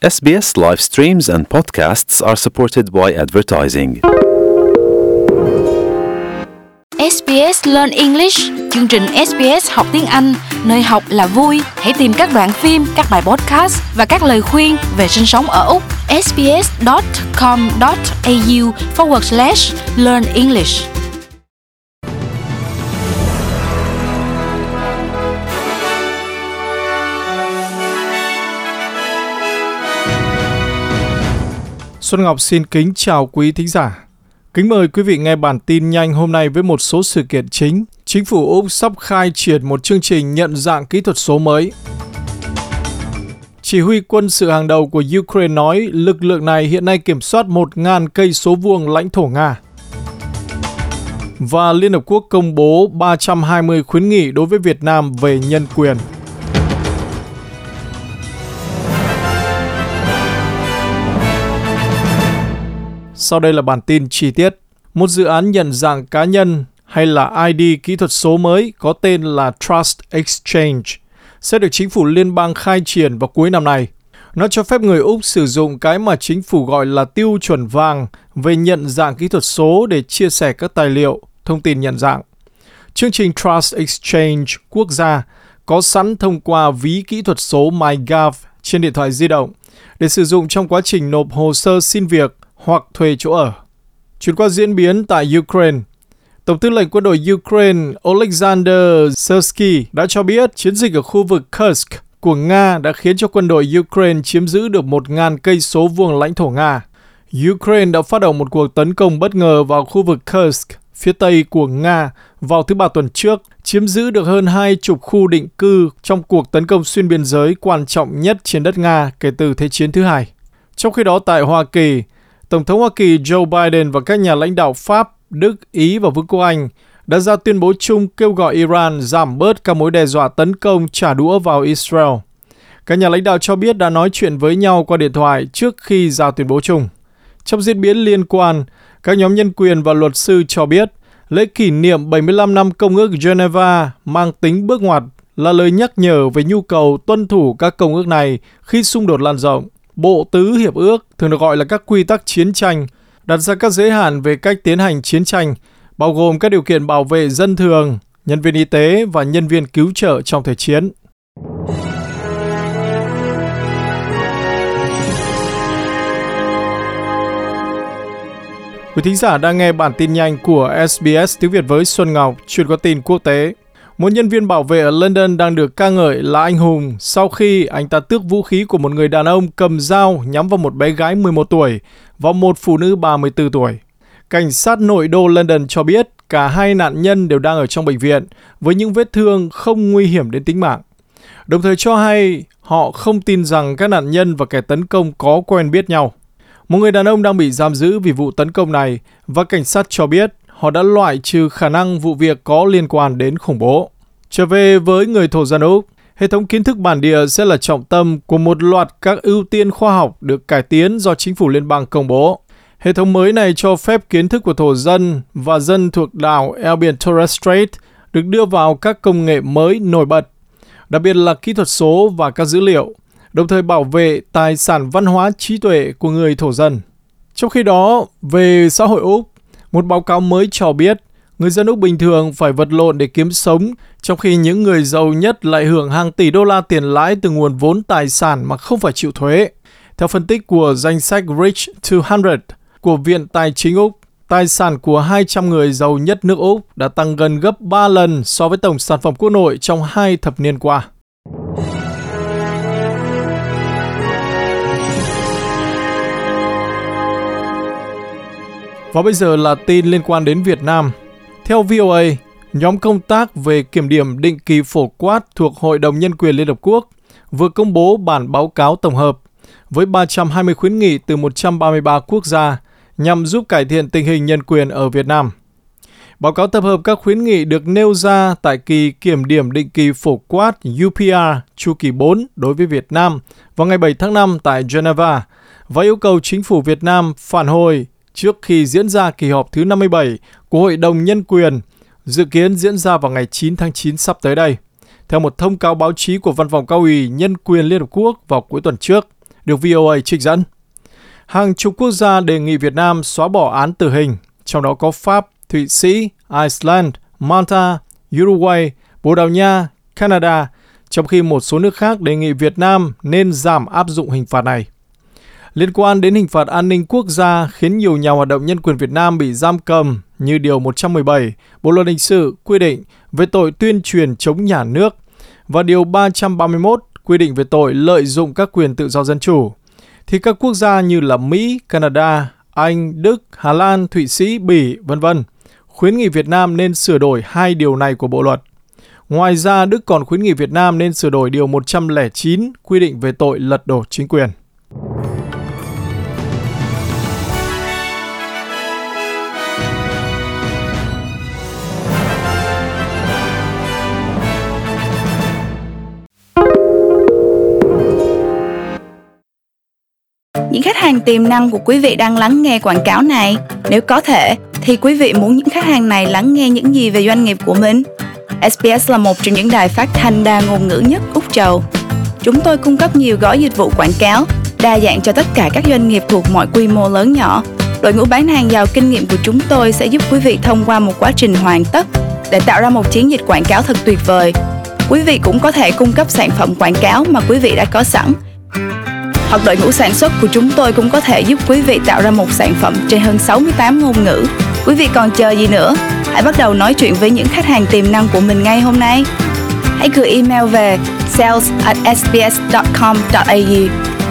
SBS live streams and podcasts are supported by advertising. SBS Learn English, chương trình SBS học tiếng Anh, nơi học là vui. Hãy tìm các đoạn phim, các bài podcast và các lời khuyên về sinh sống ở Úc. sbs.com.au/learn English. Xuân Ngọc xin kính chào quý thính giả. Kính mời quý vị nghe bản tin nhanh hôm nay với một số sự kiện chính. Chính phủ Úc sắp khai triển một chương trình nhận dạng kỹ thuật số mới. Chỉ huy quân sự hàng đầu của Ukraine nói lực lượng này hiện nay kiểm soát 1.000 cây số vuông lãnh thổ Nga. Và Liên Hợp Quốc công bố 320 khuyến nghị đối với Việt Nam về nhân quyền. Sau đây là bản tin chi tiết. Một dự án nhận dạng cá nhân hay là ID kỹ thuật số mới có tên là Trust Exchange sẽ được chính phủ liên bang khai triển vào cuối năm nay. Nó cho phép người Úc sử dụng cái mà chính phủ gọi là tiêu chuẩn vàng về nhận dạng kỹ thuật số để chia sẻ các tài liệu, thông tin nhận dạng. Chương trình Trust Exchange quốc gia có sẵn thông qua ví kỹ thuật số MyGov trên điện thoại di động để sử dụng trong quá trình nộp hồ sơ xin việc hoặc thuê chỗ ở. Chuyển qua diễn biến tại Ukraine, Tổng tư lệnh quân đội Ukraine Oleksandr Syrskyi đã cho biết chiến dịch ở khu vực Kursk của Nga đã khiến cho quân đội Ukraine chiếm giữ được 1.000 cây số vuông lãnh thổ Nga. Ukraine đã phát động một cuộc tấn công bất ngờ vào khu vực Kursk, phía tây của Nga vào thứ Ba tuần trước, chiếm giữ được hơn 20 khu định cư trong cuộc tấn công xuyên biên giới quan trọng nhất trên đất Nga kể từ Thế chiến thứ hai. Trong khi đó tại Hoa Kỳ, Tổng thống Hoa Kỳ Joe Biden và các nhà lãnh đạo Pháp, Đức, Ý và Vương quốc Anh đã ra tuyên bố chung kêu gọi Iran giảm bớt các mối đe dọa tấn công trả đũa vào Israel. Các nhà lãnh đạo cho biết đã nói chuyện với nhau qua điện thoại trước khi ra tuyên bố chung. Trong diễn biến liên quan, các nhóm nhân quyền và luật sư cho biết lễ kỷ niệm 75 năm Công ước Geneva mang tính bước ngoặt là lời nhắc nhở về nhu cầu tuân thủ các công ước này khi xung đột lan rộng. Bộ Tứ Hiệp ước, thường được gọi là các quy tắc chiến tranh, đặt ra các giới hạn về cách tiến hành chiến tranh, bao gồm các điều kiện bảo vệ dân thường, nhân viên y tế và nhân viên cứu trợ trong thời chiến. Quý thính giả đang nghe bản tin nhanh của SBS tiếng Việt với Xuân Ngọc, chuyển qua tin quốc tế. Một nhân viên bảo vệ ở London đang được ca ngợi là anh hùng sau khi anh ta tước vũ khí của một người đàn ông cầm dao nhắm vào một bé gái 11 tuổi và một phụ nữ 34 tuổi. Cảnh sát nội đô London cho biết cả hai nạn nhân đều đang ở trong bệnh viện với những vết thương không nguy hiểm đến tính mạng. Đồng thời cho hay họ không tin rằng các nạn nhân và kẻ tấn công có quen biết nhau. Một người đàn ông đang bị giam giữ vì vụ tấn công này và cảnh sát cho biết họ đã loại trừ khả năng vụ việc có liên quan đến khủng bố. Trở về với người thổ dân Úc, hệ thống kiến thức bản địa sẽ là trọng tâm của một loạt các ưu tiên khoa học được cải tiến do chính phủ liên bang công bố. Hệ thống mới này cho phép kiến thức của thổ dân và dân thuộc đảo eo biển Torres Strait được đưa vào các công nghệ mới nổi bật, đặc biệt là kỹ thuật số và các dữ liệu, đồng thời bảo vệ tài sản văn hóa trí tuệ của người thổ dân. Trong khi đó, về xã hội Úc, một báo cáo mới cho biết người dân Úc bình thường phải vật lộn để kiếm sống, trong khi những người giàu nhất lại hưởng hàng tỷ đô la tiền lãi từ nguồn vốn tài sản mà không phải chịu thuế. Theo phân tích của danh sách Rich 200 của Viện Tài chính Úc, tài sản của 200 người giàu nhất nước Úc đã tăng gần gấp 3 lần so với tổng sản phẩm quốc nội trong 2 thập niên qua. Và bây giờ là tin liên quan đến Việt Nam. Theo VOA, nhóm công tác về kiểm điểm định kỳ phổ quát thuộc Hội đồng Nhân quyền Liên Hợp Quốc vừa công bố bản báo cáo tổng hợp với 320 khuyến nghị từ 133 quốc gia nhằm giúp cải thiện tình hình nhân quyền ở Việt Nam. Báo cáo tập hợp các khuyến nghị được nêu ra tại kỳ kiểm điểm định kỳ phổ quát UPR chu kỳ 4 đối với Việt Nam vào ngày 7 tháng 5 tại Geneva và yêu cầu chính phủ Việt Nam phản hồi trước khi diễn ra kỳ họp thứ 57 của Hội đồng Nhân quyền, dự kiến diễn ra vào ngày 9 tháng 9 sắp tới đây. Theo một thông cáo báo chí của Văn phòng Cao ủy Nhân quyền Liên Hợp Quốc vào cuối tuần trước, được VOA trích dẫn. Hàng chục quốc gia đề nghị Việt Nam xóa bỏ án tử hình, trong đó có Pháp, Thụy Sĩ, Iceland, Malta, Uruguay, Bồ Đào Nha, Canada, trong khi một số nước khác đề nghị Việt Nam nên giảm áp dụng hình phạt này. Liên quan đến hình phạt an ninh quốc gia khiến nhiều nhà hoạt động nhân quyền Việt Nam bị giam cầm như Điều 117 Bộ Luật Hình sự quy định về tội tuyên truyền chống nhà nước và Điều 331 quy định về tội lợi dụng các quyền tự do dân chủ, thì các quốc gia như là Mỹ, Canada, Anh, Đức, Hà Lan, Thụy Sĩ, Bỉ, v.v. khuyến nghị Việt Nam nên sửa đổi 2 điều này của bộ luật. Ngoài ra, Đức còn khuyến nghị Việt Nam nên sửa đổi Điều 109 quy định về tội lật đổ chính quyền. Những khách hàng tiềm năng của quý vị đang lắng nghe quảng cáo này. Nếu có thể, thì quý vị muốn những khách hàng này lắng nghe những gì về doanh nghiệp của mình? SBS là một trong những đài phát thanh đa ngôn ngữ nhất Úc Châu. Chúng tôi cung cấp nhiều gói dịch vụ quảng cáo, đa dạng cho tất cả các doanh nghiệp thuộc mọi quy mô lớn nhỏ. Đội ngũ bán hàng giàu kinh nghiệm của chúng tôi sẽ giúp quý vị thông qua một quá trình hoàn tất để tạo ra một chiến dịch quảng cáo thật tuyệt vời. Quý vị cũng có thể cung cấp sản phẩm quảng cáo mà quý vị đã có sẵn. Hoặc đội ngũ sản xuất của chúng tôi cũng có thể giúp quý vị tạo ra một sản phẩm trên hơn 68 ngôn ngữ. Quý vị còn chờ gì nữa? Hãy bắt đầu nói chuyện với những khách hàng tiềm năng của mình ngay hôm nay. Hãy gửi email về sales@sbs.com.au